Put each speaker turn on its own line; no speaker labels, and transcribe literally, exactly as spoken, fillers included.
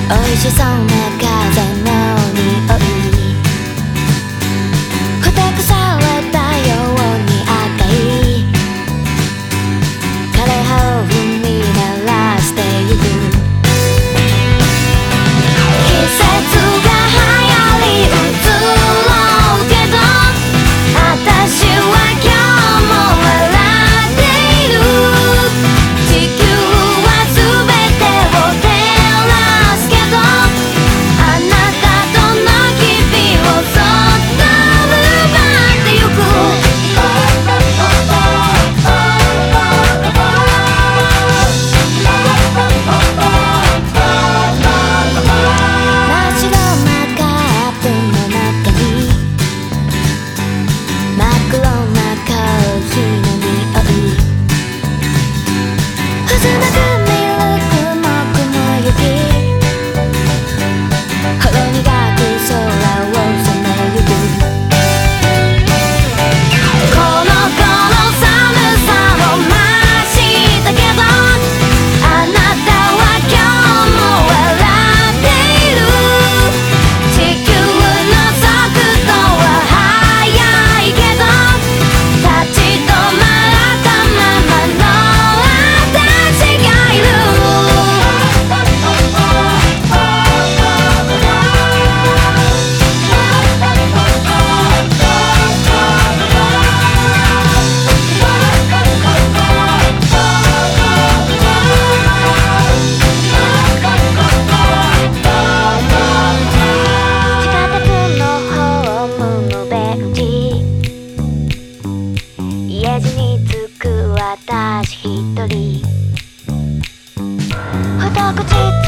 美味しそうな風の匂い、ふてくされたように赤い枯れ葉を踏み鳴らしてゆく。季節が流行り移ろうけど、私は今日も笑っている。地球は全てを照らすけど、あなたとの日々をそっと奪ってゆく。真っ白なカップの中に真っ黒なコーヒーの匂い、渦巻くミルクも雲行き、ほろ苦く空を染めゆく。この頃寒さを増したけど、あなたは今日も笑っている。地球の速度は速いけど、立ち止まったままの私がいる。地下鉄のホームのベンチ、家路に着く私一人、ふと口